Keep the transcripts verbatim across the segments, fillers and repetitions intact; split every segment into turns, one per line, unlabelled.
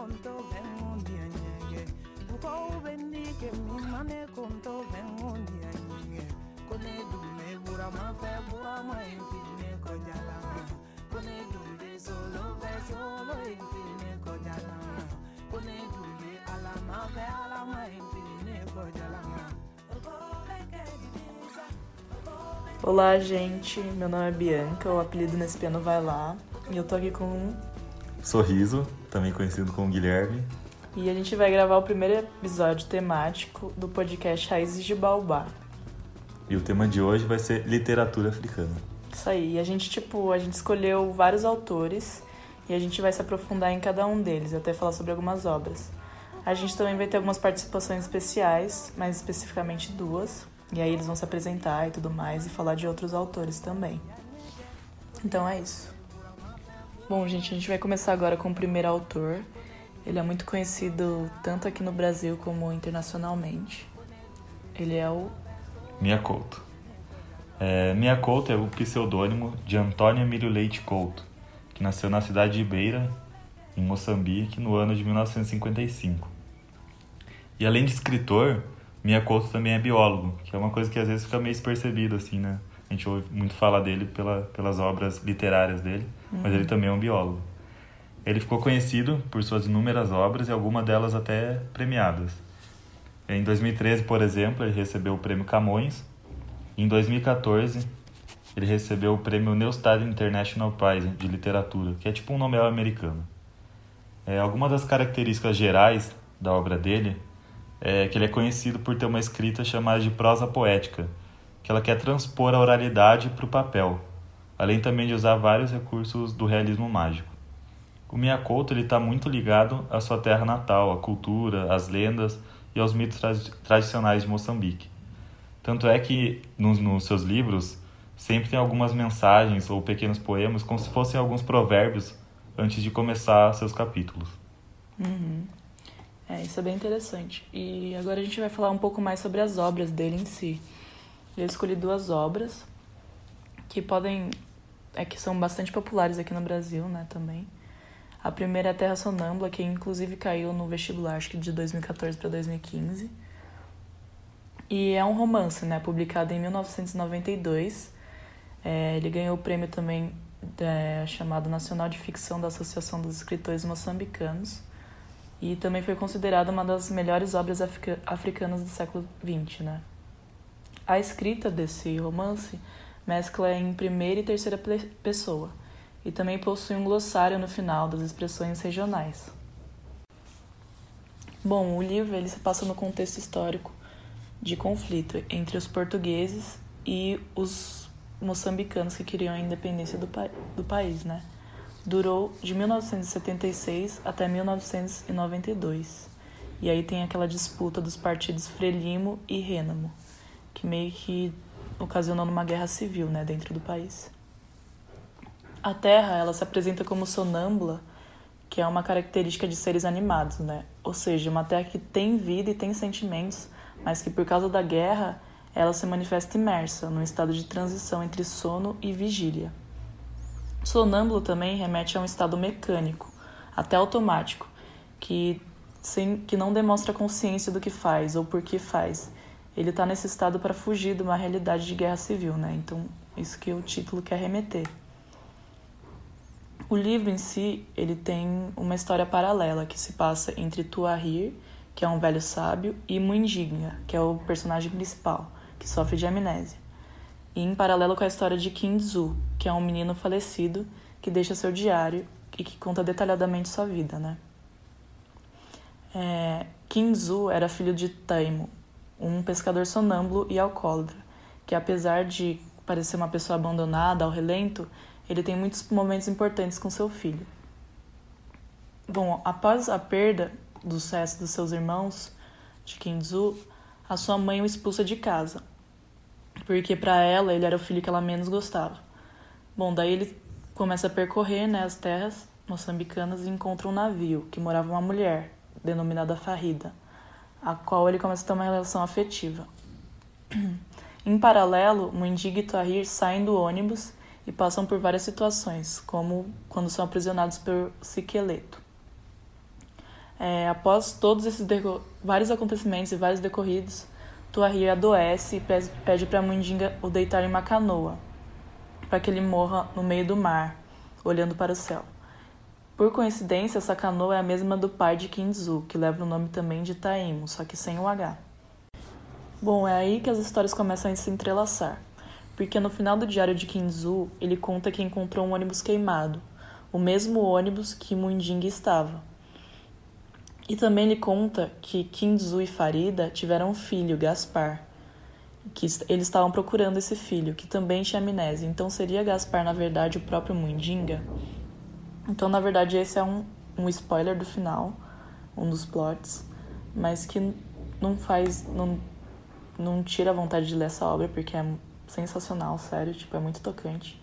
conto vengo dianye ko bendi ke mi mane conto vengo dianye kone dume bura ma fe bura ma infine ko jala kone dume solo fe solo infine ko jala kone dume ala ma fe ala ma infine ko jala.
Olá, gente, meu nome é Bianca, o apelido nesse piano vai lá, e eu tô aqui com um
Sorriso, também conhecido como Guilherme.
E a gente vai gravar o primeiro episódio temático do podcast Raízes de Baobá.
E o tema de hoje vai ser literatura africana.
Isso aí, e a gente, tipo, a gente escolheu vários autores e a gente vai se aprofundar em cada um deles, até falar sobre algumas obras. A gente também vai ter algumas participações especiais, mais especificamente duas, e aí eles vão se apresentar e tudo mais e falar de outros autores também. Então é isso. Bom, gente, a gente vai começar agora com o primeiro autor. Ele é muito conhecido tanto aqui no Brasil como internacionalmente. Ele é o
Mia Couto. É, Mia Couto é o pseudônimo de Antônio Emílio Leite Couto, que nasceu na cidade de Beira, em Moçambique, no ano de mil novecentos e cinquenta e cinco. E além de escritor, Mia Couto também é biólogo, que é uma coisa que às vezes fica meio despercebido, assim, né? A gente ouve muito falar dele pela, pelas obras literárias dele, uhum. Mas ele também é um biólogo. Ele ficou conhecido por suas inúmeras obras e algumas delas até premiadas. Em dois mil e treze, por exemplo, ele recebeu o prêmio Camões. E em dois mil e quatorze, ele recebeu o prêmio Neustadt International Prize de Literatura, que é tipo um Nobel americano. É, algumas das características gerais da obra dele é que ele é conhecido por ter uma escrita chamada de prosa poética, que ela quer transpor a oralidade para o papel, além também de usar vários recursos do realismo mágico. O Mia Couto está muito ligado à sua terra natal, à cultura, às lendas e aos mitos tra- tradicionais de Moçambique. Tanto é que, nos, nos seus livros, sempre tem algumas mensagens ou pequenos poemas, como se fossem alguns provérbios, antes de começar seus capítulos.
Uhum. É, isso é bem interessante. E agora a gente vai falar um pouco mais sobre as obras dele em si. Eu escolhi duas obras que podem... é que são bastante populares aqui no Brasil, né, também. A primeira é a Terra Sonâmbula, que inclusive caiu no vestibular, acho que de dois mil e quatorze para dois mil e quinze. E é um romance, né, publicado em mil novecentos e noventa e dois. É, ele ganhou o prêmio também é, chamado Nacional de Ficção da Associação dos Escritores Moçambicanos. E também foi considerada uma das melhores obras africa- africanas do século vinte, né? A escrita desse romance mescla em primeira e terceira pessoa e também possui um glossário no final das expressões regionais. Bom, o livro ele se passa no contexto histórico de conflito entre os portugueses e os moçambicanos que queriam a independência do, pa- do país, né? Durou de mil novecentos e setenta e seis até mil novecentos e noventa e dois. E aí tem aquela disputa dos partidos Frelimo e Renamo, que meio que ocasionou uma guerra civil, né, dentro do país. A Terra, ela se apresenta como sonâmbula, que é uma característica de seres animados, né? Ou seja, uma Terra que tem vida e tem sentimentos, mas que por causa da guerra, ela se manifesta imersa, num estado de transição entre sono e vigília. Sonâmbulo também remete a um estado mecânico, até automático, que, sem, que não demonstra consciência do que faz ou por que faz. Ele está nesse estado para fugir de uma realidade de guerra civil, né? Então, isso que o título quer remeter. O livro em si, ele tem uma história paralela que se passa entre Tuahir, que é um velho sábio, e Muinjinga, que é o personagem principal, que sofre de amnésia. E em paralelo com a história de Kinzu, que é um menino falecido que deixa seu diário e que conta detalhadamente sua vida, né? É, Kinzu era filho de Taimo, um pescador sonâmbulo e alcoólatra, que apesar de parecer uma pessoa abandonada ao relento, ele tem muitos momentos importantes com seu filho. Bom, após a perda do sucesso dos seus irmãos, de Kinzu, a sua mãe o expulsa de casa, porque para ela ele era o filho que ela menos gostava. Bom, daí ele começa a percorrer, né, as terras moçambicanas e encontra um navio que morava uma mulher, denominada Farrida, a qual ele começa a ter uma relação afetiva. Em paralelo, Muindiga e Tuahir saem do ônibus e passam por várias situações, como quando são aprisionados por Siqueleto. É, após todos esses deco- vários acontecimentos e vários decorridos, Tuahri adoece e pe- pede para Mundinga o deitar em uma canoa, para que ele morra no meio do mar, olhando para o céu. Por coincidência, essa canoa é a mesma do pai de Kinzu, que leva o nome também de Taimo, só que sem o H. Bom, é aí que as histórias começam a se entrelaçar, porque no final do diário de Kinzu, ele conta que encontrou um ônibus queimado, o mesmo ônibus que Mundinga estava. E também ele conta que Kinzu e Farida tiveram um filho, Gaspar, que eles estavam procurando esse filho, que também tinha amnésia. Então seria Gaspar, na verdade, o próprio Mundinga? Então, na verdade, esse é um, um spoiler do final, um dos plots, mas que não faz, não, não tira a vontade de ler essa obra, porque é sensacional, sério, tipo, é muito tocante.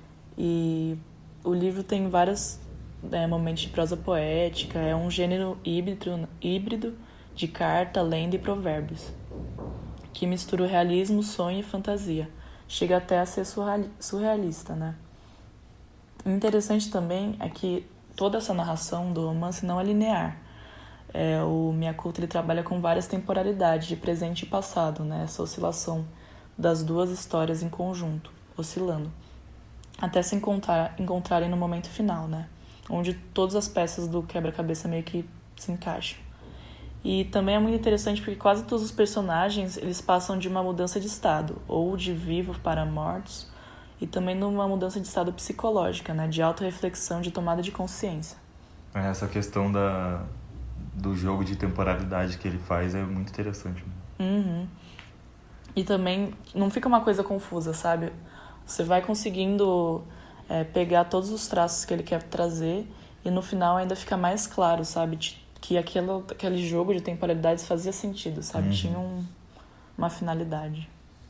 E o livro tem vários é, momentos de prosa poética, é um gênero híbrido, híbrido de carta, lenda e provérbios, que mistura o realismo, sonho e fantasia. Chega até a ser surrealista, né? O interessante também é que toda essa narração do romance não é linear. É, o Miyakoto ele trabalha com várias temporalidades, de presente e passado, né? Essa oscilação das duas histórias em conjunto, oscilando, até se encontrar, encontrarem no momento final, né? Onde todas as peças do quebra-cabeça meio que se encaixam. E também é muito interessante porque quase todos os personagens eles passam de uma mudança de estado, ou de vivo para mortos, e também numa mudança de estado psicológica, né? De autorreflexão, de tomada de consciência.
Essa questão da, do jogo de temporalidade que ele faz é muito interessante.
Uhum. E também não fica uma coisa confusa, sabe? Você vai conseguindo é, pegar todos os traços que ele quer trazer e no final ainda fica mais claro, sabe? Que aquele, aquele jogo de temporalidades fazia sentido, sabe? Uhum. Tinha um, uma finalidade.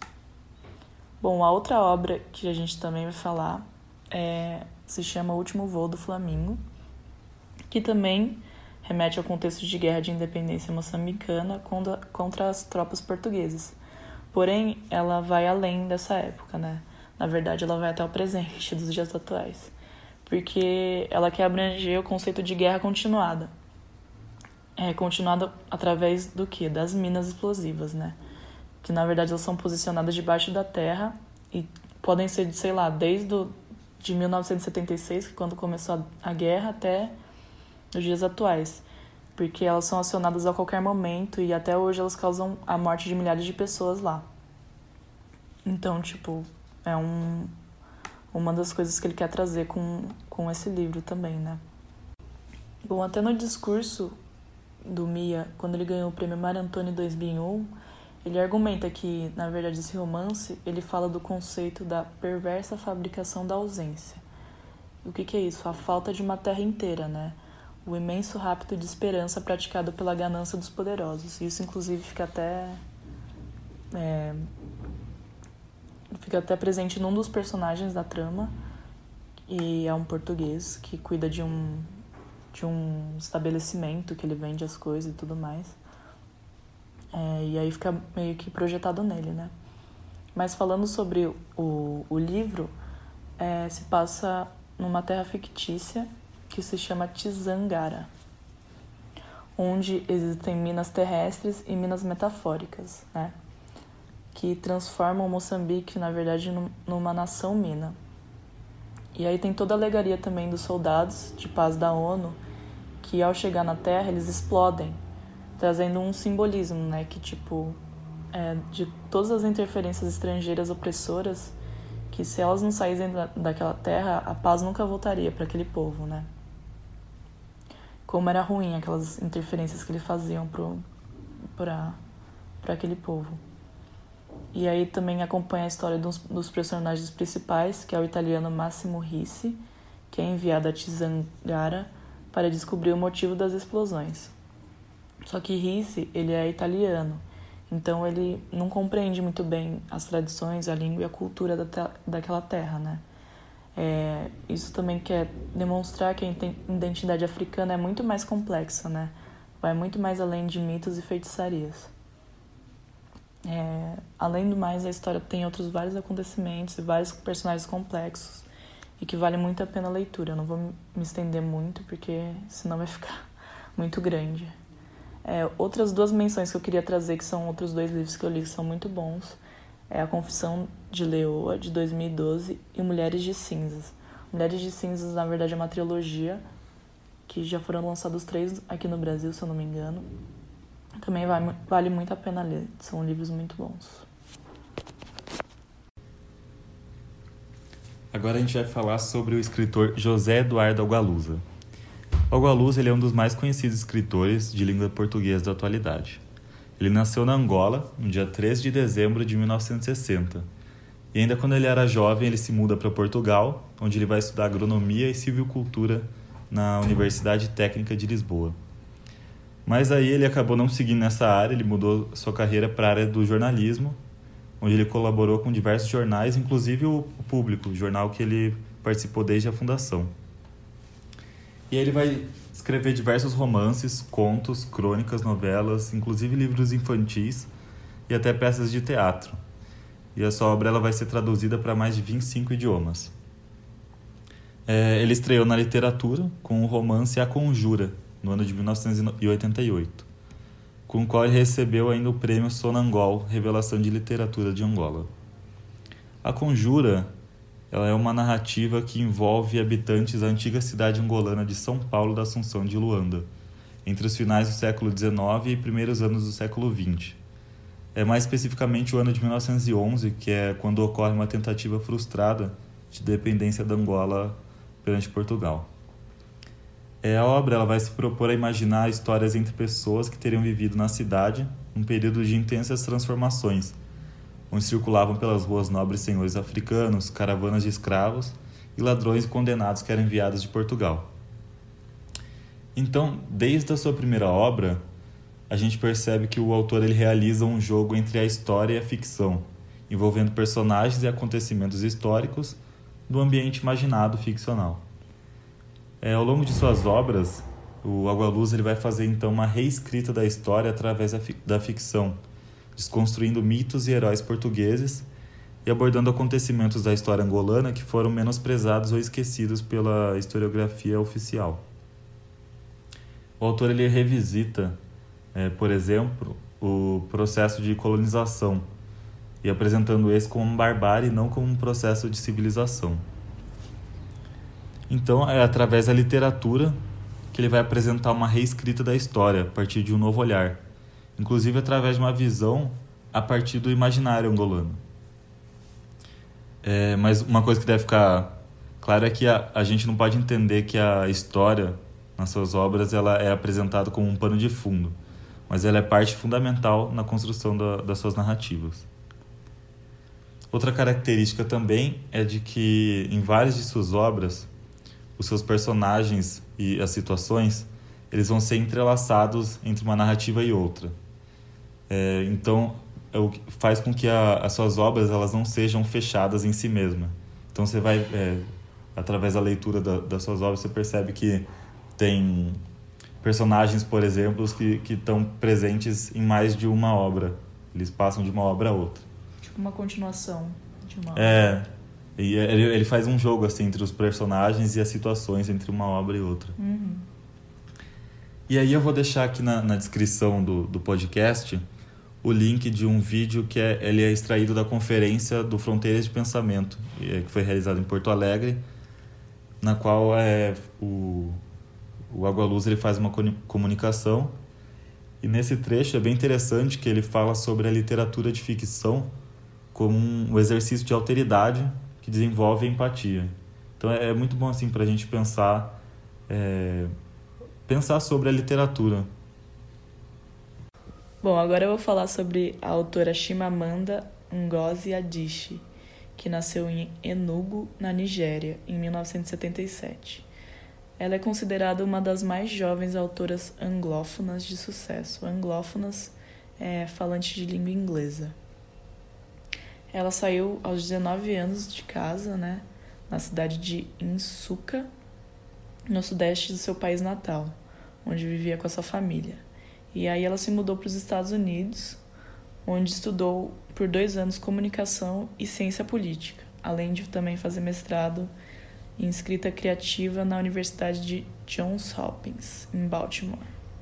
Bom, a outra obra que a gente também vai falar é, se chama O Último Voo do Flamingo, que também remete ao contexto de guerra de independência moçambicana contra, contra as tropas portuguesas. Porém, ela vai além dessa época, né? Na verdade, ela vai até o presente dos dias atuais, porque ela quer abranger o conceito de guerra continuada. É, continuada através do quê? Das minas explosivas, né? Que na verdade elas são posicionadas debaixo da terra e podem ser, sei lá, desde do, de mil novecentos e setenta e seis, que é quando começou a, a guerra, até os dias atuais. Porque elas são acionadas a qualquer momento e até hoje elas causam a morte de milhares de pessoas lá. Então, tipo, é um, uma das coisas que ele quer trazer com, com esse livro também, né? Bom, até no discurso do Mia, quando ele ganhou o prêmio Mar Antônio em dois mil e um, ele argumenta que, na verdade, esse romance, ele fala do conceito da perversa fabricação da ausência. O que que é isso? A falta de uma terra inteira, né? O imenso rapto de esperança praticado pela ganância dos poderosos. Isso, inclusive, fica até... É, fica até presente num dos personagens da trama, e é um português que cuida de um, de um estabelecimento que ele vende as coisas e tudo mais. É, e aí fica meio que projetado nele, né? Mas falando sobre o, o livro, é, se passa numa terra fictícia que se chama Tizangara, onde existem minas terrestres e minas metafóricas, né? Que transformam Moçambique, na verdade, numa nação mina. E aí tem toda a alegoria também dos soldados de paz da ONU, que ao chegar na Terra, eles explodem, trazendo um simbolismo, né? Que, tipo, é, de todas as interferências estrangeiras opressoras, que se elas não saíssem da, daquela terra, a paz nunca voltaria para aquele povo, né? Como era ruim aquelas interferências que eles faziam para aquele povo. E aí também acompanha a história dos, dos personagens principais, que é o italiano Massimo Rissi, que é enviado a Tizangara para descobrir o motivo das explosões. Só que Rissi, ele é italiano, então ele não compreende muito bem as tradições, a língua e a cultura da te- daquela terra, né? É, isso também quer demonstrar que a identidade africana é muito mais complexa, né? Vai muito mais além de mitos e feitiçarias. É, além do mais, a história tem outros vários acontecimentos e vários personagens complexos e que vale muito a pena a leitura. Eu não vou me estender muito, porque senão vai ficar muito grande. É, outras duas menções que eu queria trazer, que são outros dois livros que eu li que são muito bons, é A Confissão de Leoa, de dois mil e doze, e Mulheres de Cinzas. Mulheres de Cinzas, na verdade, é uma trilogia que já foram lançados três aqui no Brasil, se eu não me engano. Também vale, vale muito a pena ler, são livros muito bons.
Agora a gente vai falar sobre o escritor José Eduardo Agualusa. O Agualusa ele é um dos mais conhecidos escritores de língua portuguesa da atualidade. Ele nasceu na Angola, no dia três de dezembro de mil novecentos e sessenta. E ainda quando ele era jovem, ele se muda para Portugal, onde ele vai estudar agronomia e silvicultura na Universidade Técnica de Lisboa. Mas aí ele acabou não seguindo nessa área, ele mudou sua carreira para a área do jornalismo, onde ele colaborou com diversos jornais, inclusive o Público, o jornal que ele participou desde a fundação. E aí ele vai escrever diversos romances, contos, crônicas, novelas, inclusive livros infantis e até peças de teatro. E a sua obra ela vai ser traduzida para mais de vinte e cinco idiomas. É, ele estreou na literatura com o romance A Conjura, no ano de mil novecentos e oitenta e oito, com o qual ele recebeu ainda o prêmio Sonangol, Revelação de Literatura de Angola. A Conjura ela é uma narrativa que envolve habitantes da antiga cidade angolana de São Paulo da Assunção de Luanda, entre os finais do século dezenove e primeiros anos do século vinte. É mais especificamente o ano de mil novecentos e onze, que é quando ocorre uma tentativa frustrada de dependência da Angola perante Portugal. É, a obra ela vai se propor a imaginar histórias entre pessoas que teriam vivido na cidade um período de intensas transformações, onde circulavam pelas ruas nobres senhores africanos, caravanas de escravos e ladrões condenados que eram enviados de Portugal. Então, desde a sua primeira obra, a gente percebe que o autor ele realiza um jogo entre a história e a ficção, envolvendo personagens e acontecimentos históricos do ambiente imaginado ficcional. É, ao longo de suas obras, o Agualusa ele vai fazer então uma reescrita da história através da, fic- da ficção, desconstruindo mitos e heróis portugueses e abordando acontecimentos da história angolana que foram menosprezados ou esquecidos pela historiografia oficial. O autor ele revisita, é, por exemplo, o processo de colonização e apresentando esse como uma barbárie e não como um processo de civilização. Então, é através da literatura que ele vai apresentar uma reescrita da história a partir de um novo olhar, inclusive através de uma visão a partir do imaginário angolano. É, mas uma coisa que deve ficar clara é que a, a gente não pode entender que a história, nas suas obras, ela é apresentada como um pano de fundo, mas ela é parte fundamental na construção da, das suas narrativas. Outra característica também é de que, em várias de suas obras, os seus personagens e as situações eles vão ser entrelaçados entre uma narrativa e outra. É, então, é o que faz com que a, as suas obras elas não sejam fechadas em si mesmas. Então, você vai, é, através da leitura da, das suas obras, você percebe que tem personagens, por exemplo, que, que estão presentes em mais de uma obra. Eles passam de uma obra a outra.
Tipo uma continuação de uma obra.
É, e ele, ele faz um jogo assim, entre os personagens e as situações entre uma obra e outra.
Uhum.
E aí eu vou deixar aqui na, na descrição do, do podcast o link de um vídeo que é, ele é extraído da conferência do Fronteiras de Pensamento, que foi realizado em Porto Alegre, na qual é, o, o Agualusa ele faz uma comunicação. E nesse trecho é bem interessante que ele fala sobre a literatura de ficção como um exercício de alteridade que desenvolve empatia. Então é, é muito bom assim, para a gente pensar, é, pensar sobre a literatura.
Bom, agora eu vou falar sobre a autora Chimamanda Ngozi Adichie, que nasceu em Enugu, na Nigéria, em mil novecentos e setenta e sete. Ela é considerada uma das mais jovens autoras anglófonas de sucesso. Anglófonas é falante de língua inglesa. Ela saiu aos dezenove anos de casa, né, na cidade de Nsukka, no sudeste do seu país natal, onde vivia com a sua família. E aí ela se mudou para os Estados Unidos, onde estudou por dois anos comunicação e ciência política, além de também fazer mestrado em escrita criativa na Universidade de Johns Hopkins, em Baltimore.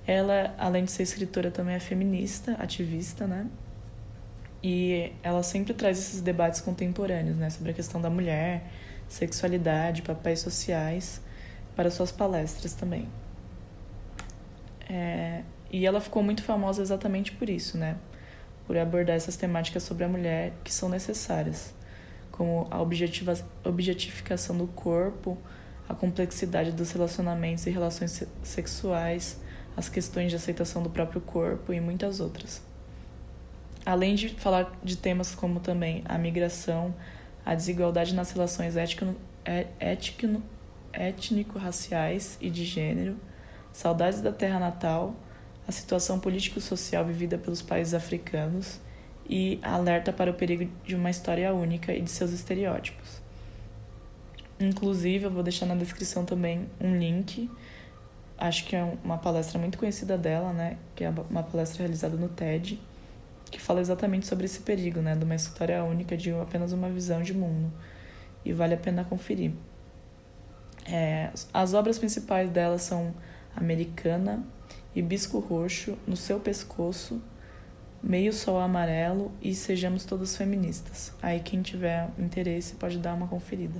Ela, além de ser escritora, também é feminista, ativista, né? E ela sempre traz esses debates contemporâneos, né? Sobre a questão da mulher, sexualidade, papéis sociais, para suas palestras também. É, e ela ficou muito famosa exatamente por isso, né? Por abordar essas temáticas sobre a mulher que são necessárias, como a objetiva, objetificação do corpo, a complexidade dos relacionamentos e relações sexuais, as questões de aceitação do próprio corpo e muitas outras. Além de falar de temas como também a migração, a desigualdade nas relações étnico-raciais e de gênero, saudades da terra natal, a situação político-social vivida pelos países africanos e alerta para o perigo de uma história única e de seus estereótipos. Inclusive, eu vou deixar na descrição também um link, acho que é uma palestra muito conhecida dela, né, que é uma palestra realizada no TED, que fala exatamente sobre esse perigo, né, de uma história única, de apenas uma visão de mundo, e vale a pena conferir. É, as obras principais dela são Americana, Hibisco Roxo, No Seu Pescoço, Meio Sol Amarelo e Sejamos Todos Feministas. Aí quem tiver interesse pode dar uma conferida.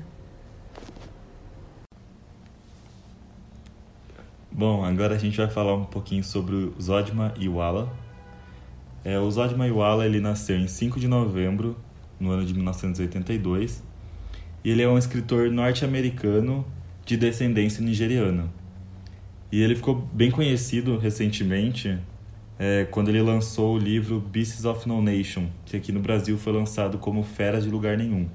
Bom, agora a gente vai falar um pouquinho sobre o Zodima Iwala. É, o Zodima Iwala, ele nasceu em cinco de novembro, no ano de mil novecentos e oitenta e dois, e ele é um escritor norte-americano de descendência nigeriana. E ele ficou bem conhecido recentemente é, quando ele lançou o livro Beasts of No Nation, que aqui no Brasil foi lançado como Feras de Lugar Nenhum.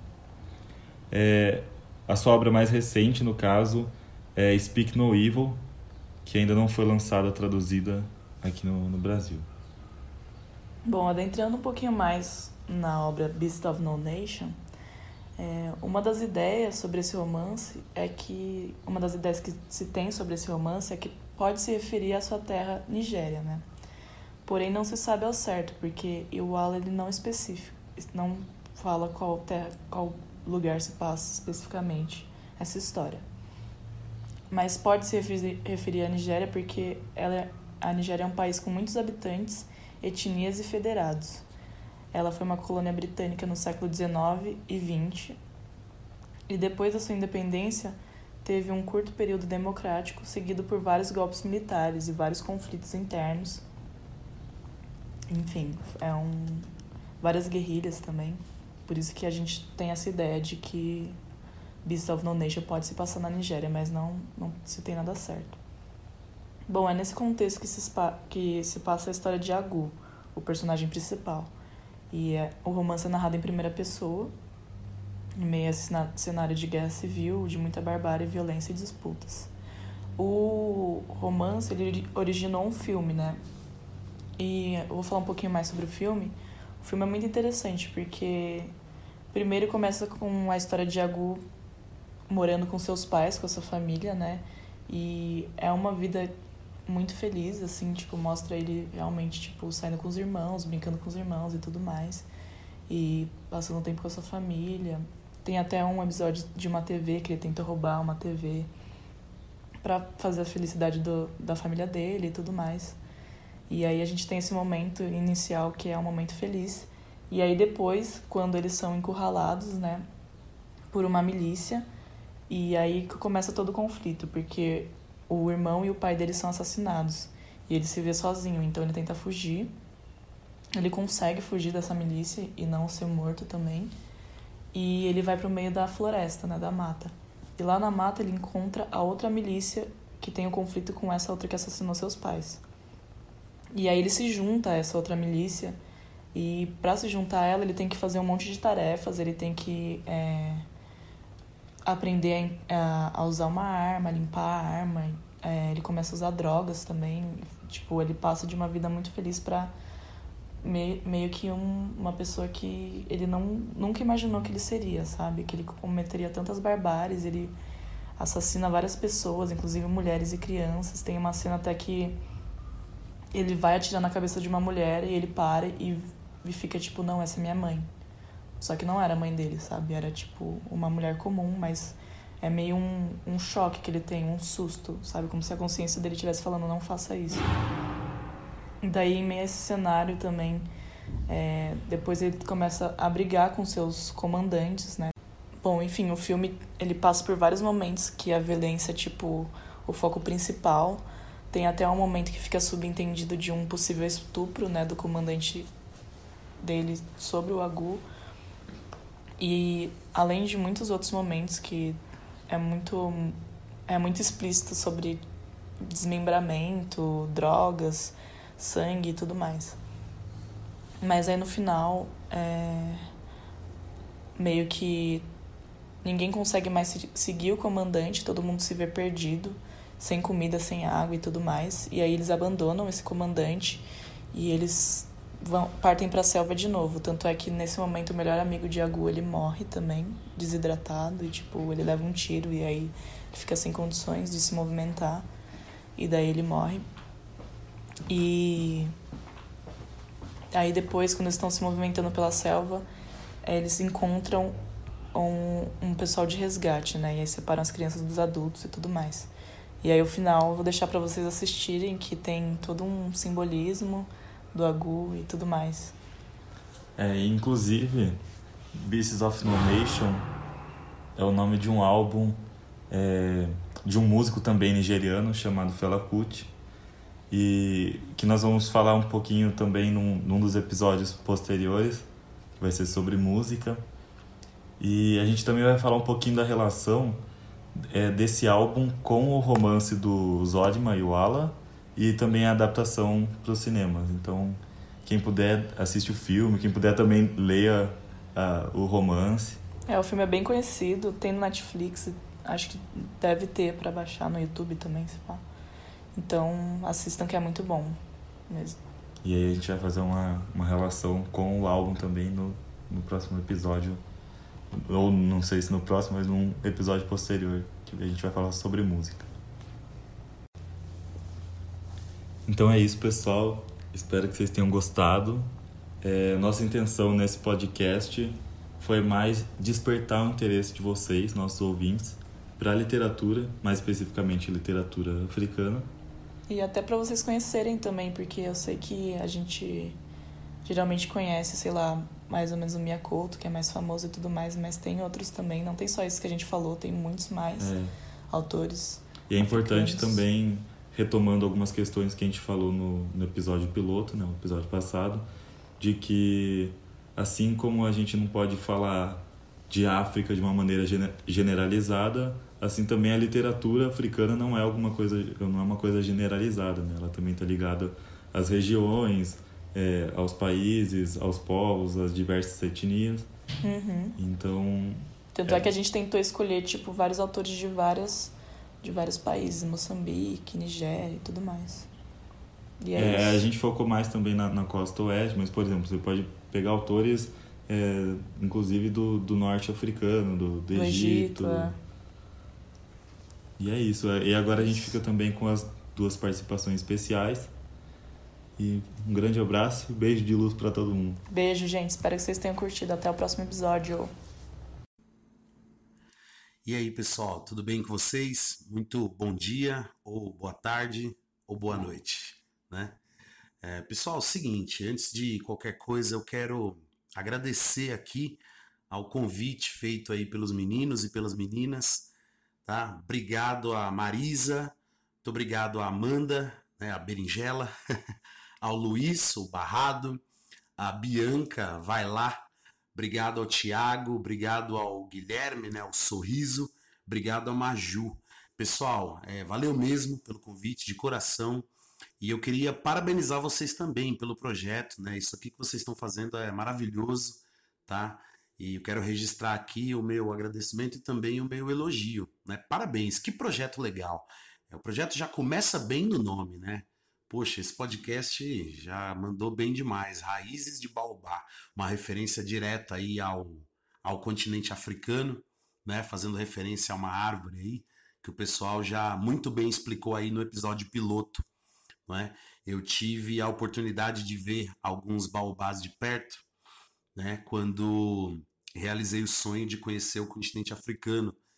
É, a sua obra mais recente, no caso, é Speak No Evil, que ainda não foi lançada, traduzida aqui no, no Brasil.
Bom, adentrando um pouquinho mais na obra Beasts of No Nation, é, uma das ideias sobre esse romance é que... Uma das ideias que se tem sobre esse romance é que pode se referir à sua terra, Nigéria, né? Porém, não se sabe ao certo, porque Iwala ele não especifica, não fala qual, terra, qual lugar se passa especificamente essa história. Mas pode se referir à Nigéria porque ela, a Nigéria é um país com muitos habitantes, etnias e federados. Ela foi uma colônia britânica no século dezenove e vinte, e depois da sua independência teve um curto período democrático seguido por vários golpes militares e vários conflitos internos. Enfim, é um, várias guerrilhas também. Por isso que a gente tem essa ideia de que Beasts of No Nation pode se passar na Nigéria, mas não, não se tem nada certo. Bom, é nesse contexto que se, que se passa a história de Agu, o personagem principal. E é, o romance é narrado em primeira pessoa, em meio a cenário de guerra civil, de muita barbárie, violência e disputas. O romance ele originou um filme, né? E eu vou falar um pouquinho mais sobre o filme. O filme é muito interessante, porque primeiro começa com a história de Agu morando com seus pais, com a sua família, né? E é uma vida muito feliz, assim, tipo, mostra ele realmente, tipo, saindo com os irmãos, brincando com os irmãos e tudo mais. E passando tempo com a sua família. Tem até um episódio de uma T V que ele tenta roubar uma T V pra fazer a felicidade do, da família dele e tudo mais. E aí a gente tem esse momento inicial que é um momento feliz. E aí depois, quando eles são encurralados, né, por uma milícia, e aí que começa todo o conflito, porque o irmão e o pai dele são assassinados. E ele se vê sozinho, então ele tenta fugir. Ele consegue fugir dessa milícia e não ser morto também. E ele vai pro meio da floresta, né, da mata. E lá na mata ele encontra a outra milícia que tem um conflito com essa outra que assassinou seus pais. E aí ele se junta a essa outra milícia. E para se juntar a ela, ele tem que fazer um monte de tarefas. Ele tem que é, aprender a, a usar uma arma, limpar a arma. É, ele começa a usar drogas também. Tipo, ele passa de uma vida muito feliz para meio, meio que um, uma pessoa que ele não, nunca imaginou que ele seria, sabe? Que ele cometeria tantas barbáries. Ele assassina várias pessoas, inclusive mulheres e crianças. Tem uma cena até que ele vai atirar na cabeça de uma mulher e ele para e, e fica tipo, não, essa é minha mãe. Só que não era a mãe dele, sabe? Era tipo uma mulher comum, mas É meio um, um choque que ele tem, um susto, sabe? Como se a consciência dele estivesse falando, não faça isso. E daí, em meio a esse cenário também, é, depois ele começa a brigar com seus comandantes, né? Bom, enfim, o filme ele passa por vários momentos que a violência é, tipo, o foco principal. Tem até um momento que fica subentendido de um possível estupro, né, do comandante dele sobre o Agu. E além de muitos outros momentos que é muito, é muito explícito sobre desmembramento, drogas, sangue e tudo mais. Mas aí no final, é... meio que ninguém consegue mais seguir o comandante, todo mundo se vê perdido, sem comida, sem água e tudo mais. E aí eles abandonam esse comandante e eles vão, partem para a selva de novo. Tanto é que nesse momento o melhor amigo de Agu, ele morre também, desidratado, e tipo, ele leva um tiro e aí ele fica sem condições de se movimentar. E daí ele morre. E aí depois, quando eles estão se movimentando pela selva, eles encontram um, um pessoal de resgate, né? E aí separam as crianças dos adultos e tudo mais. E aí o final eu vou deixar pra vocês assistirem, que tem todo um simbolismo do Agu e tudo mais.
É, inclusive, Beasts of No Nation é o nome de um álbum é, de um músico também nigeriano chamado Fela Kuti, e que nós vamos falar um pouquinho também num, num dos episódios posteriores, que vai ser sobre música. E a gente também vai falar um pouquinho da relação é, desse álbum com o romance do Zodima e o Ala, e também a adaptação para os cinemas. Então, quem puder assiste o filme, quem puder também leia uh, o romance.
É, o filme é bem conhecido, tem no Netflix, acho que deve ter para baixar no YouTube também, se pá. Então, assistam, que é muito bom mesmo.
E aí a gente vai fazer uma, uma relação com o álbum também no, no próximo episódio. Ou não sei se no próximo, mas num episódio posterior, que a gente vai falar sobre música. Então é isso, pessoal. Espero que vocês tenham gostado. É, nossa intenção nesse podcast foi mais despertar o interesse de vocês, nossos ouvintes, para a literatura, mais especificamente literatura africana.
E até para vocês conhecerem também, porque eu sei que a gente geralmente conhece, sei lá, mais ou menos o Mia Couto, que é mais famoso e tudo mais, mas tem outros também, não tem só isso que a gente falou, tem muitos mais
é.
autores.
E é importante
africanos.
também, retomando algumas questões que a gente falou no, no episódio piloto, né, no episódio passado, de que assim como a gente não pode falar de África de uma maneira generalizada, assim também a literatura africana não é alguma coisa, não é uma coisa generalizada, né? Ela também está ligada às regiões, é, aos países, aos povos, às diversas etnias.
Uhum.
Então,
tanto é.
é
que a gente tentou escolher tipo vários autores de várias de vários países, Moçambique, Nigéria e tudo mais. E é,
é
isso.
A gente focou mais também na, na costa oeste, mas por exemplo, você pode pegar autores é, inclusive do, do norte africano, do, do, do Egito. Egito é. E é isso. E agora a gente fica também com as duas participações especiais. E um grande abraço e beijo de luz para todo mundo.
Beijo, gente. Espero que vocês tenham curtido. Até o próximo episódio.
E aí, pessoal, tudo bem com vocês? Muito bom dia, ou boa tarde, ou boa noite, né? É, pessoal, é o seguinte, antes de qualquer coisa, eu quero agradecer aqui ao convite feito aí pelos meninos e pelas meninas, tá? Obrigado a Marisa, muito obrigado a Amanda, né, a Berinjela, ao Luiz, o Barrado, a Bianca, vai lá, obrigado ao Thiago, obrigado ao Guilherme, né, o Sorriso, obrigado ao Maju. Pessoal, é, valeu mesmo pelo convite, de coração, e eu queria parabenizar vocês também pelo projeto, né, isso aqui que vocês estão fazendo é maravilhoso, tá? E eu quero registrar aqui o meu agradecimento e também o meu elogio, né? Parabéns, que projeto legal. O projeto já começa bem no nome, né? Poxa, esse podcast já mandou bem demais. Raízes de Baobá, uma referência direta aí ao, ao continente africano, né? Fazendo referência a uma árvore aí, que o pessoal já muito bem explicou aí no episódio piloto, não é? Eu tive a oportunidade de ver alguns baobás de perto, né? Quando realizei o sonho de conhecer o continente africano,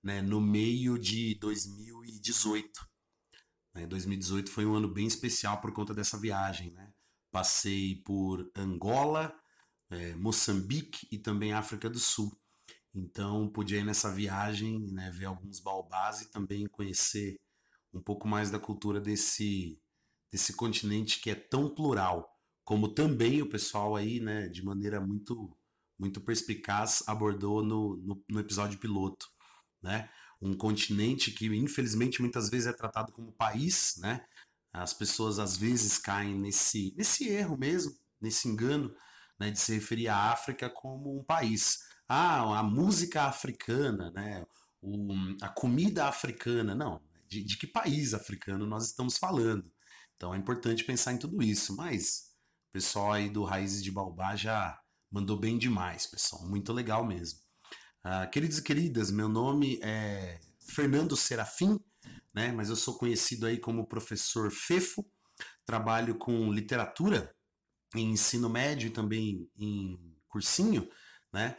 né, no meio de dois mil e dezoito. Né? dois mil e dezoito foi um ano bem especial por conta dessa viagem, né? Passei por Angola, é, Moçambique e também África do Sul. Então, pude ir nessa viagem, né, ver alguns baobás e também conhecer um pouco mais da cultura desse, desse continente que é tão plural, como também o pessoal aí, né, de maneira muito, muito perspicaz, abordou no, no, no episódio piloto, né? Um continente que, infelizmente, muitas vezes é tratado como país, né? As pessoas, às vezes, caem nesse, nesse erro mesmo, nesse engano, né, de se referir à África como um país. Ah, a música africana, né? O, a comida africana. Não, de, de que país africano nós estamos falando? Então é importante pensar em tudo isso. Mas o pessoal aí do Raízes de Baobá já mandou bem demais, pessoal. Muito legal mesmo. Ah, queridos e queridas, meu nome é Fernando Serafim, né? Mas eu sou conhecido aí como professor Fefo. Trabalho com literatura em ensino médio e também em cursinho, né?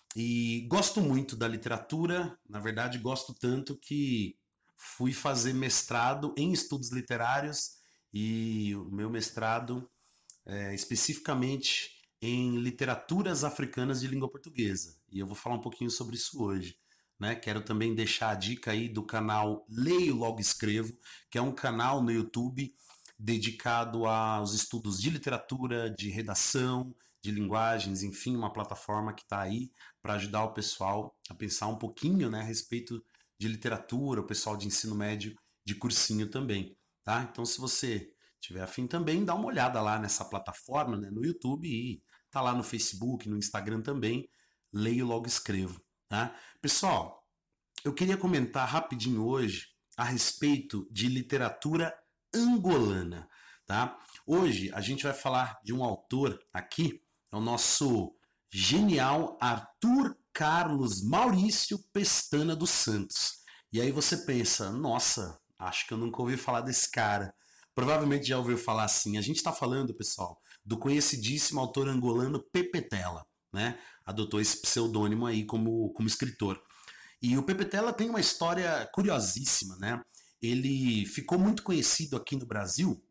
E gosto muito da literatura, na verdade gosto tanto que fui fazer mestrado em estudos literários e o meu mestrado é especificamente em literaturas africanas de língua portuguesa. E eu vou falar um pouquinho sobre isso hoje, né? Quero também deixar a dica aí do canal Leio Logo Escrevo, que é um canal no YouTube dedicado aos estudos de literatura, de redação, de linguagens, enfim, uma plataforma que está aí para ajudar o pessoal a pensar um pouquinho, né, a respeito de literatura, o pessoal de ensino médio, de cursinho também, tá? Então, se você tiver afim também, dá uma olhada lá nessa plataforma, né, no YouTube e tá lá no Facebook, no Instagram também, Leio Logo Escrevo, tá? Pessoal, eu queria comentar rapidinho hoje a respeito de literatura angolana, tá? Hoje a gente vai falar de um autor aqui, é o nosso genial Arthur Carlos Maurício Pestana dos Santos. E aí você pensa, nossa, acho que eu nunca ouvi falar desse cara. Provavelmente já ouviu falar assim. A gente está falando, pessoal, do conhecidíssimo autor angolano Pepetela, né? Adotou esse pseudônimo aí como, como escritor. E o Pepetela tem uma história curiosíssima, né? Ele ficou muito conhecido aqui no Brasil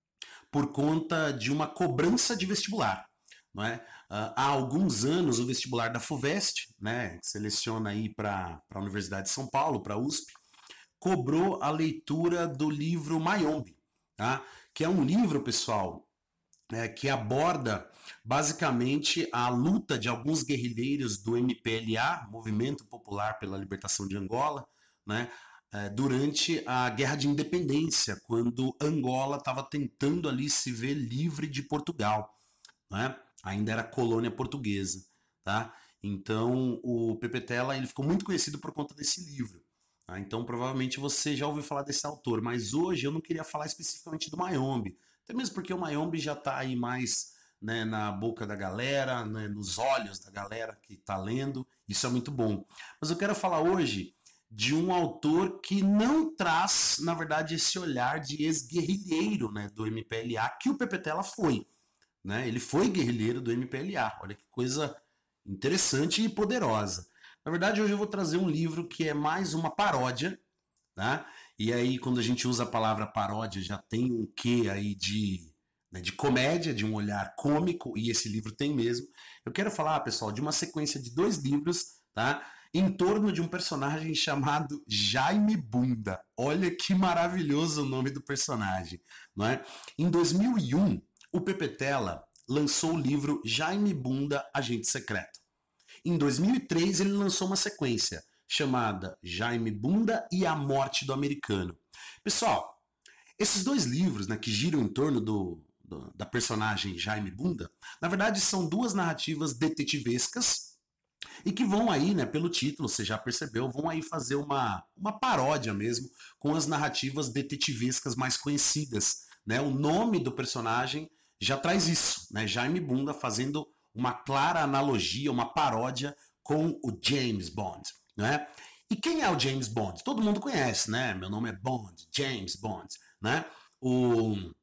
por conta de uma cobrança de vestibular. Não é? Uh, há alguns anos o vestibular da FUVEST, né, que seleciona aí para a Universidade de São Paulo, para a U S P, cobrou a leitura do livro Mayombe, tá? Que é um livro, pessoal, é, que aborda basicamente a luta de alguns guerrilheiros do M P L A, Movimento Popular pela Libertação de Angola, né, é, durante a Guerra de Independência, quando Angola estava tentando ali se ver livre de Portugal, né? Ainda era colônia portuguesa, tá? Então o Pepetela ele ficou muito conhecido por conta desse livro, tá? Então provavelmente você já ouviu falar desse autor, mas hoje eu não queria falar especificamente do Mayombe, até mesmo porque o Mayombe já está aí mais, né, na boca da galera, né, nos olhos da galera que está lendo, isso é muito bom. Mas eu quero falar hoje de um autor que não traz, na verdade, esse olhar de ex-guerrilheiro, né, do M P L A, que o Pepetela foi. Né? Ele foi guerrilheiro do M P L A. Olha que coisa interessante e poderosa. Na verdade, hoje eu vou trazer um livro que é mais uma paródia, tá? E aí, quando a gente usa a palavra paródia, já tem um quê aí de, né, de comédia, de um olhar cômico, e esse livro tem mesmo. Eu quero falar, pessoal, de uma sequência de dois livros, tá? Em torno de um personagem chamado Jaime Bunda. Olha que maravilhoso o nome do personagem, não é? Em dois mil e um, o Pepetela lançou o livro Jaime Bunda, Agente Secreto. Em dois mil e três, ele lançou uma sequência chamada Jaime Bunda e a Morte do Americano. Pessoal, esses dois livros, né, que giram em torno do, do, da personagem Jaime Bunda, na verdade são duas narrativas detetivescas e que vão aí, né, pelo título, você já percebeu, vão aí fazer uma, uma paródia mesmo com as narrativas detetivescas mais conhecidas. Né? O nome do personagem já traz isso, né? Jaime Bunda fazendo uma clara analogia, uma paródia com o James Bond, né? E quem é o James Bond? Todo mundo conhece, né? Meu nome é Bond, James Bond, né? O,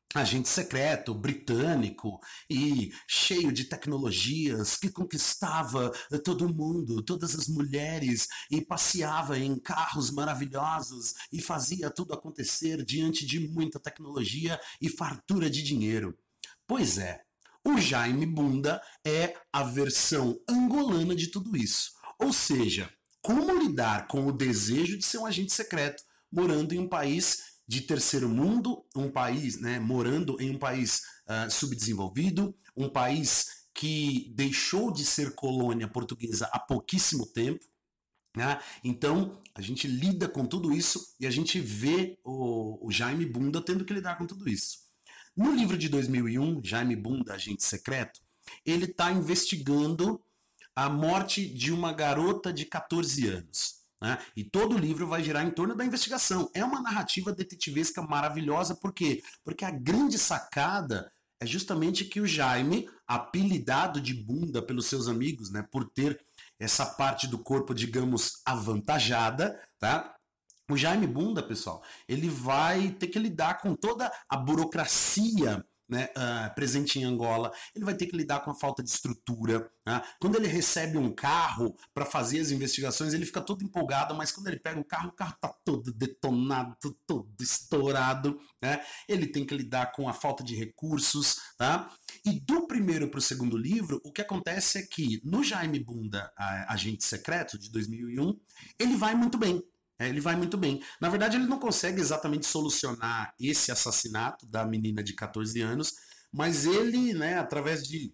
agente secreto britânico e cheio de tecnologias que conquistava todo mundo, todas as mulheres e passeava em carros maravilhosos e fazia tudo acontecer diante de muita tecnologia e fartura de dinheiro. Pois é, o Jaime Bunda é a versão angolana de tudo isso. Ou seja, como lidar com o desejo de ser um agente secreto morando em um país de terceiro mundo, um país, né, morando em um país uh, subdesenvolvido, um país que deixou de ser colônia portuguesa há pouquíssimo tempo, né? Então a gente lida com tudo isso e a gente vê o, o Jaime Bunda tendo que lidar com tudo isso. No livro de dois mil e um, Jaime Bunda, Agente Secreto, ele está investigando a morte de uma garota de catorze anos. Né? E todo o livro vai girar em torno da investigação. É uma narrativa detetivesca maravilhosa, por quê? Porque a grande sacada é justamente que o Jaime, apelidado de Bunda pelos seus amigos, né, por ter essa parte do corpo, digamos, avantajada, tá? O Jaime Bunda, pessoal, ele vai ter que lidar com toda a burocracia, né, uh, presente em Angola. Ele vai ter que lidar com a falta de estrutura. Né? Quando ele recebe um carro para fazer as investigações, ele fica todo empolgado, mas quando ele pega o carro, o carro está todo detonado, todo estourado. Né? Ele tem que lidar com a falta de recursos. Tá? E do primeiro para o segundo livro, o que acontece é que no Jaime Bunda, Agente Secreto, de dois mil e um, ele vai muito bem. É, ele vai muito bem. Na verdade, ele não consegue exatamente solucionar esse assassinato da menina de catorze anos, mas ele, né, através de,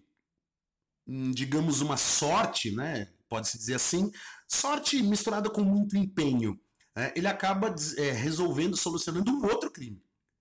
digamos, uma sorte, né, pode-se dizer assim, sorte misturada com muito empenho, é, ele acaba é, resolvendo, solucionando um outro crime.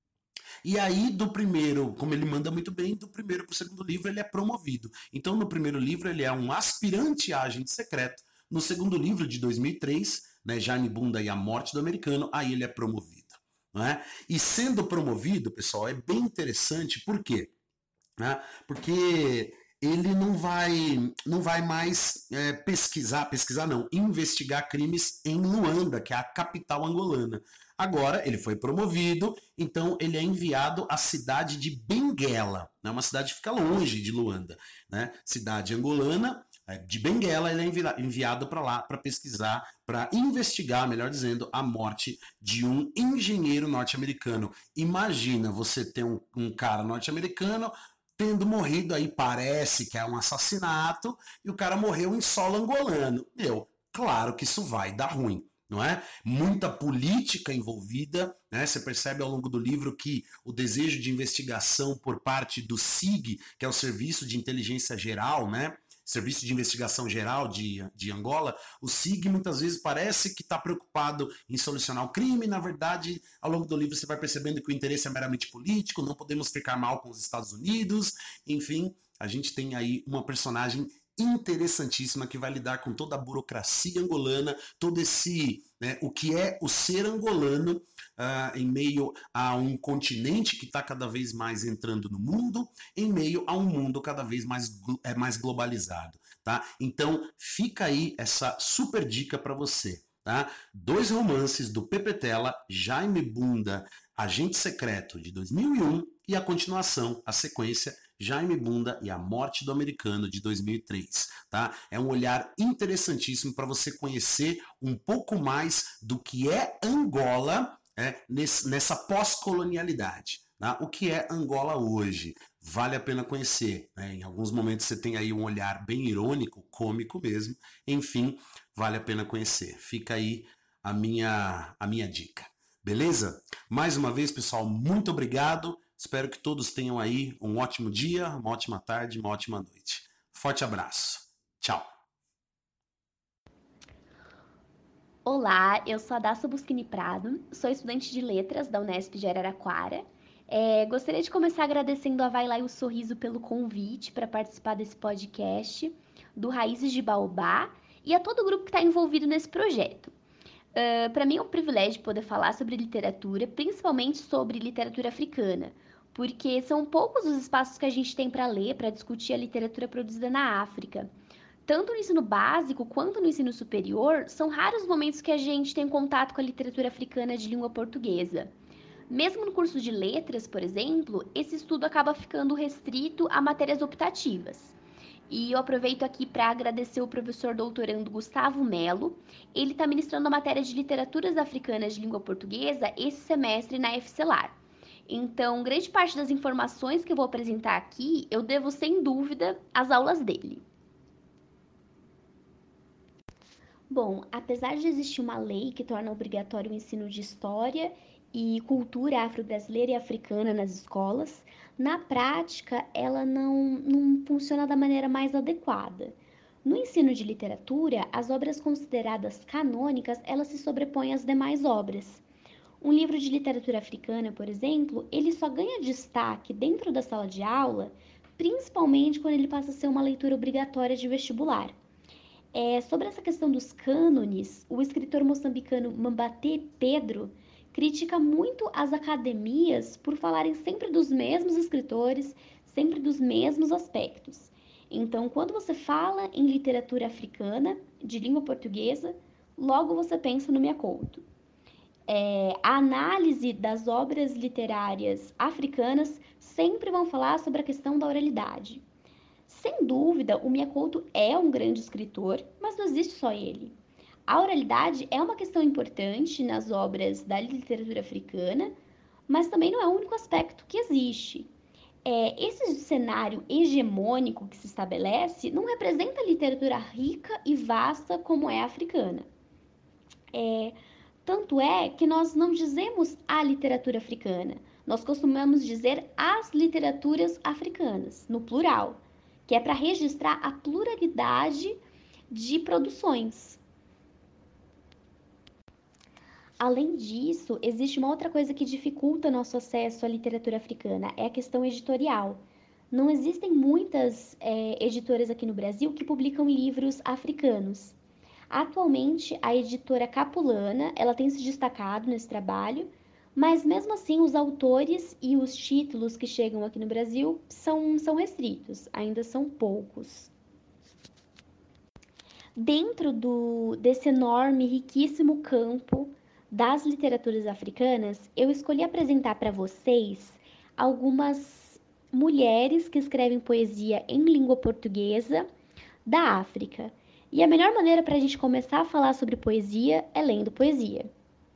E aí, do primeiro, como ele manda muito bem, do primeiro para o segundo livro ele é promovido. Então, no primeiro livro ele é um aspirante a agente secreto. No segundo livro, de dois mil e três, né, Jaime Bunda e a Morte do Americano, aí ele é promovido. Não é? E sendo promovido, pessoal, é bem interessante, por quê? Né? Porque ele não vai, não vai mais é, pesquisar, pesquisar não, investigar crimes em Luanda, que é a capital angolana. Agora ele foi promovido, então ele é enviado à cidade de Benguela, né? Uma cidade que fica longe de Luanda, né? Cidade angolana, de Benguela, ele é enviado para lá para pesquisar, para investigar, melhor dizendo, a morte de um engenheiro norte-americano. Imagina você ter um, um cara norte-americano tendo morrido, aí parece que é um assassinato, e o cara morreu em solo angolano. Meu, claro que isso vai dar ruim. Não é? Muita política envolvida, né? Você percebe ao longo do livro que o desejo de investigação por parte do S I G, que é o Serviço de Inteligência Geral, né? Serviço de Investigação Geral de, de Angola, o S I G muitas vezes parece que está preocupado em solucionar o crime, na verdade, ao longo do livro você vai percebendo que o interesse é meramente político, não podemos ficar mal com os Estados Unidos, enfim, a gente tem aí uma personagem interessantíssima que vai lidar com toda a burocracia angolana, todo esse, né, o que é o ser angolano uh, em meio a um continente que está cada vez mais entrando no mundo, em meio a um mundo cada vez mais, é, mais globalizado, tá? Então fica aí essa super dica para você, tá? Dois romances do Pepe Tela, Jaime Bunda, Agente Secreto, de dois mil e um, e a continuação, a sequência, Jaime Bunda e a Morte do Americano, de dois mil e três. Tá? É um olhar interessantíssimo para você conhecer um pouco mais do que é Angola é, nesse, nessa pós-colonialidade. Tá? O que é Angola hoje? Vale a pena conhecer. Né? Em alguns momentos você tem aí um olhar bem irônico, cômico mesmo. Enfim, vale a pena conhecer. Fica aí a minha, a minha dica. Beleza? Mais uma vez, pessoal, muito obrigado. Espero que todos tenham aí um ótimo dia, uma ótima tarde, uma ótima noite. Forte abraço. Tchau.
Olá, eu sou a Daça Busquini Prado, sou estudante de Letras da Unesp de Araraquara. É, gostaria de começar agradecendo a Vai Lá e o Sorriso pelo convite para participar desse podcast, do Raízes de Baobá e a todo o grupo que está envolvido nesse projeto. Uh, para mim é um privilégio poder falar sobre literatura, principalmente sobre literatura africana, porque são poucos os espaços que a gente tem para ler, para discutir a literatura produzida na África. Tanto no ensino básico quanto no ensino superior, são raros os momentos que a gente tem contato com a literatura africana de língua portuguesa. Mesmo no curso de letras, por exemplo, esse estudo acaba ficando restrito a matérias optativas. E eu aproveito aqui para agradecer o professor doutorando Gustavo Melo. Ele está ministrando a matéria de literaturas africanas de língua portuguesa esse semestre na FCelar. Então, grande parte das informações que eu vou apresentar aqui, eu devo, sem dúvida, às aulas dele. Bom, apesar de existir uma lei que torna obrigatório o ensino de história e cultura afro-brasileira e africana nas escolas, na prática ela não, não funciona da maneira mais adequada. No ensino de literatura, as obras consideradas canônicas, elas se sobrepõem às demais obras. Um livro de literatura africana, por exemplo, ele só ganha destaque dentro da sala de aula, principalmente quando ele passa a ser uma leitura obrigatória de vestibular. É, sobre essa questão dos cânones, o escritor moçambicano Mambate Pedro critica muito as academias por falarem sempre dos mesmos escritores, sempre dos mesmos aspectos. Então, quando você fala em literatura africana, de língua portuguesa, logo você pensa no Minha Couto. É, a análise das obras literárias africanas sempre vão falar sobre a questão da oralidade. Sem dúvida, o Minha Couto é um grande escritor, mas não existe só ele. A oralidade é uma questão importante nas obras da literatura africana, mas também não é o único aspecto que existe. É, esse cenário hegemônico que se estabelece não representa a literatura rica e vasta como é a africana. É, tanto é que nós não dizemos a literatura africana, nós costumamos dizer as literaturas africanas, no plural, que é para registrar a pluralidade de produções. Além disso, existe uma outra coisa que dificulta nosso acesso à literatura africana, é a questão editorial. Não existem muitas é, editoras aqui no Brasil que publicam livros africanos. Atualmente, a editora Capulana, ela tem se destacado nesse trabalho, mas mesmo assim os autores e os títulos que chegam aqui no Brasil são, são restritos, ainda são poucos. Dentro do, desse enorme, riquíssimo campo das literaturas africanas, eu escolhi apresentar para vocês algumas mulheres que escrevem poesia em língua portuguesa da África. E a melhor maneira para a gente começar a falar sobre poesia é lendo poesia.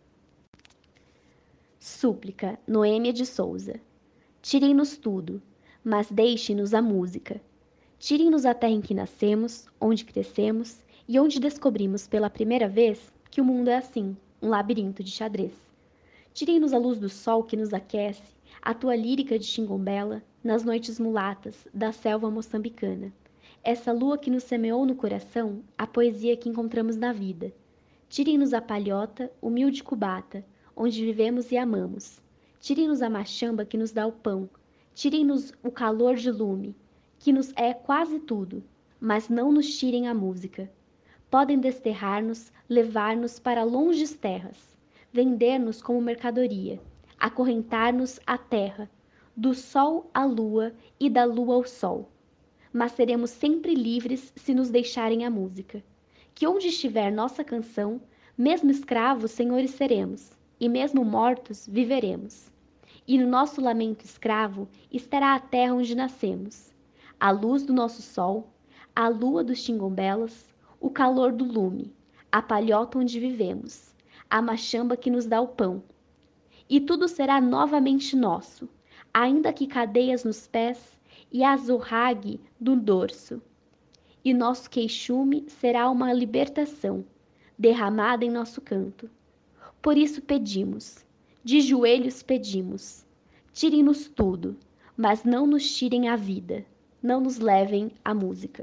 Súplica, Noêmia de Souza. Tirem-nos tudo, mas deixem-nos a música. Tirem-nos a terra em que nascemos, onde crescemos e onde descobrimos pela primeira vez que o mundo é assim, um labirinto de xadrez. Tirem-nos a luz do sol que nos aquece, a tua lírica de Xingombela, nas noites mulatas da selva moçambicana. Essa lua que nos semeou no coração, a poesia que encontramos na vida. Tirem-nos a palhota, humilde cubata, onde vivemos e amamos. Tirem-nos a machamba que nos dá o pão. Tirem-nos o calor de lume, que nos é quase tudo, mas não nos tirem a música. Podem desterrar-nos, levar-nos para longes terras, vender-nos como mercadoria, acorrentar-nos à terra, do sol à lua e da lua ao sol. Mas seremos sempre livres se nos deixarem a música. Que onde estiver nossa canção, mesmo escravos, senhores seremos, e mesmo mortos, viveremos. E no nosso lamento escravo estará a terra onde nascemos, a luz do nosso sol, a lua dos Xingombelas, o calor do lume, a palhota onde vivemos, a machamba que nos dá o pão. E tudo será novamente nosso, ainda que cadeias nos pés e azorrague do dorso. E nosso queixume será uma libertação, derramada em nosso canto. Por isso pedimos, de joelhos pedimos, tirem-nos tudo, mas não nos tirem a vida, não nos levem a música.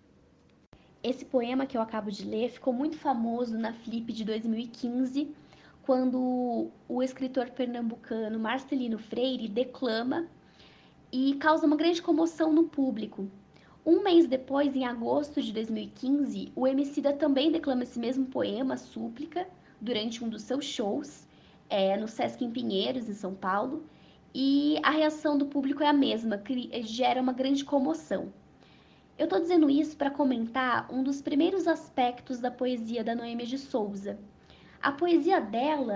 Esse poema que eu acabo de ler ficou muito famoso na Flip de dois mil e quinze, quando o escritor pernambucano Marcelino Freire declama e causa uma grande comoção no público. Um mês depois, em agosto de dois mil e quinze, o Emicida também declama esse mesmo poema, Súplica, durante um dos seus shows, é, no Sesc em Pinheiros, em São Paulo, e a reação do público é a mesma, que gera uma grande comoção. Eu estou dizendo isso para comentar um dos primeiros aspectos da poesia da Noêmia de Souza. A poesia dela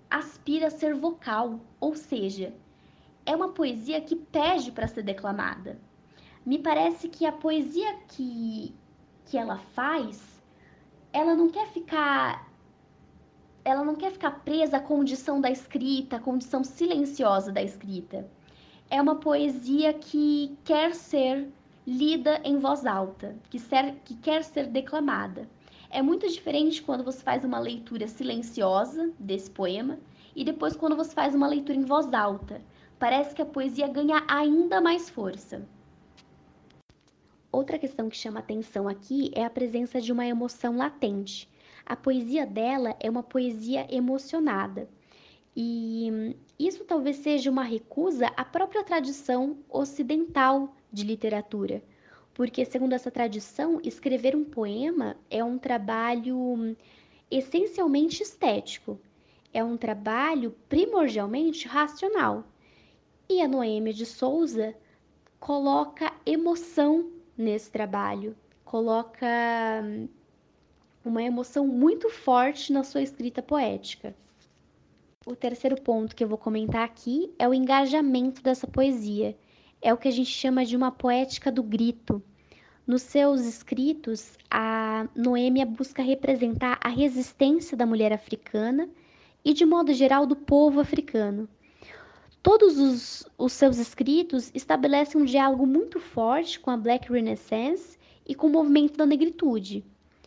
aspira a ser vocal, ou seja, é uma poesia que pede para ser declamada. Me parece que a poesia que, que ela faz, ela não quer ficar ela não quer ficar presa à condição da escrita, à condição silenciosa da escrita. É uma poesia que quer ser lida em voz alta, que, ser, que quer ser declamada. É muito diferente quando você faz uma leitura silenciosa desse poema e depois quando você faz uma leitura em voz alta. Parece que a poesia ganha ainda mais força. Outra questão que chama atenção aqui é a presença de uma emoção latente. A poesia dela é uma poesia emocionada. E isso talvez seja uma recusa à própria tradição ocidental de literatura. Porque, segundo essa tradição, escrever um poema é um trabalho essencialmente estético. É um trabalho primordialmente racional. E a Noêmia de Souza coloca emoção nesse trabalho, coloca uma emoção muito forte na sua escrita poética. O terceiro ponto que eu vou comentar aqui é o engajamento dessa poesia. É o que a gente chama de uma poética do grito. Nos seus escritos, a Noêmia busca representar a resistência da mulher africana e, de modo geral, do povo africano. Todos os, os seus escritos estabelecem um diálogo muito forte com a Black Renaissance e com o movimento da negritude.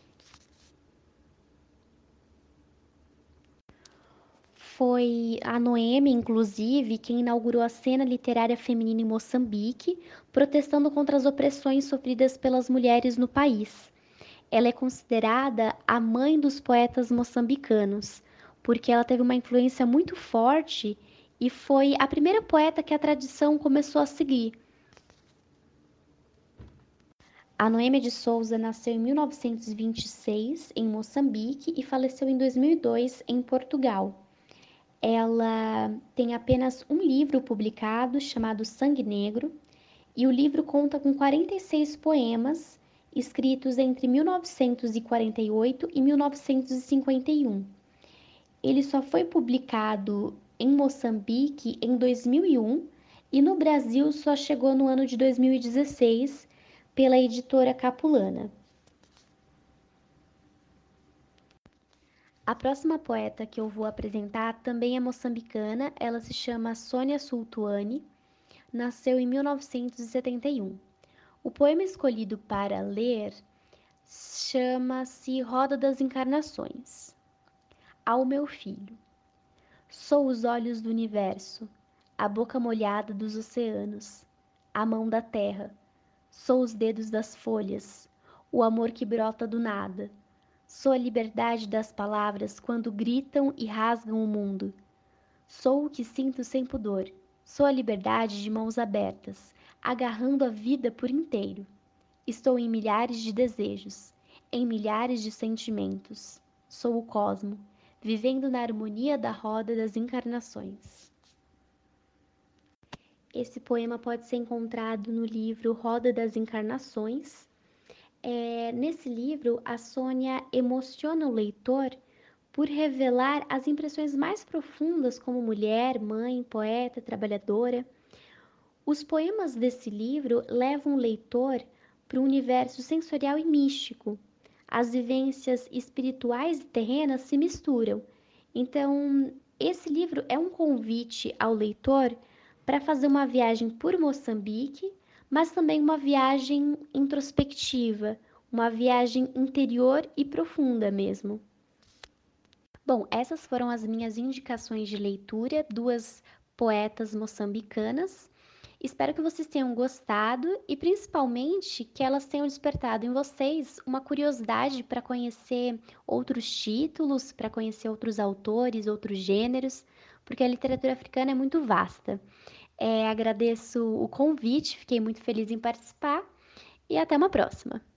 Foi a Noêmia, inclusive, quem inaugurou a cena literária feminina em Moçambique, protestando contra as opressões sofridas pelas mulheres no país. Ela é considerada a mãe dos poetas moçambicanos, porque ela teve uma influência muito forte e foi a primeira poeta que a tradição começou a seguir. A Noêmia de Souza nasceu em mil novecentos e vinte e seis, em Moçambique, e faleceu em dois mil e dois, em Portugal. Ela tem apenas um livro publicado, chamado Sangue Negro, e o livro conta com quarenta e seis poemas, escritos entre mil novecentos e quarenta e oito e mil novecentos e cinquenta e um. Ele só foi publicado em Moçambique em dois mil e um e no Brasil só chegou no ano de dois mil e dezesseis pela editora Capulana. A próxima poeta que eu vou apresentar também é moçambicana, ela se chama Sônia Sultuani, nasceu em mil novecentos e setenta e um. O poema escolhido para ler chama-se Roda das Encarnações. Ao meu filho. Sou os olhos do universo, a boca molhada dos oceanos, a mão da terra. Sou os dedos das folhas, o amor que brota do nada. Sou a liberdade das palavras quando gritam e rasgam o mundo. Sou o que sinto sem pudor. Sou a liberdade de mãos abertas, agarrando a vida por inteiro. Estou em milhares de desejos, em milhares de sentimentos. Sou o cosmo, vivendo na harmonia da roda das encarnações. Esse poema pode ser encontrado no livro Roda das Encarnações. É, nesse livro, a Sônia emociona o leitor por revelar as impressões mais profundas como mulher, mãe, poeta, trabalhadora. Os poemas desse livro levam o leitor para um universo sensorial e místico. As vivências espirituais e terrenas se misturam. Então, esse livro é um convite ao leitor para fazer uma viagem por Moçambique, mas também uma viagem introspectiva, uma viagem interior e profunda mesmo. Bom, essas foram as minhas indicações de leitura, duas poetas moçambicanas. Espero que vocês tenham gostado e principalmente que elas tenham despertado em vocês uma curiosidade para conhecer outros títulos, para conhecer outros autores, outros gêneros, porque a literatura africana é muito vasta. É, agradeço o convite, fiquei muito feliz em participar e até uma próxima!